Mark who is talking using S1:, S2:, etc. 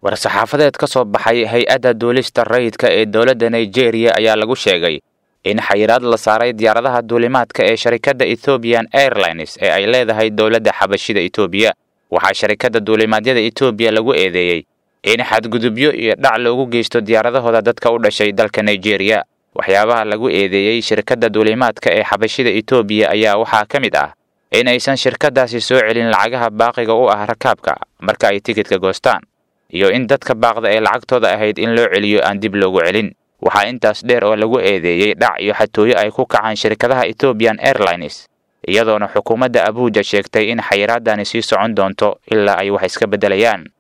S1: war-saxaafadeed ka soo baxay hay-adda duulista rayidka ee dowladda Nigeria ayaa lagu sheegay in xayiraad la saaray diyaaradaha duulimaadka ee sharikadda Ethiopian Airlines ee ay leedahay dowladda xabashida Itoobiya. Waxaa sharikadda duulimaadyada Itoobiya lagu eedeeyay in xadgudubyo iyo dhac loogu geysto diyaaradahooda dadka u dhashay dalka Nigeria. waxyaabaha lagu eedeeyay shirkadda duulimaadka ee xabashida Itoobiya ayaa waxaa ka mid ah in aysan shirkadaasi soo celin lacagaha baaqiga u ah rakaabka marka ay tikidka goostaan, iyo in dadka baaqda ee lacagtooda ahayd in loo celiyo aan dib loogu celin. waxaa intaas dheer oo lagu eedeeyay dhac iyo xatooyo ay ku kacaan shirkadaha Ethiopian Airlines, iyadoona xukuumadda Abuja sheegtay in xayiraadani sii socon doonto ilaa ay wax iska bedelayaan.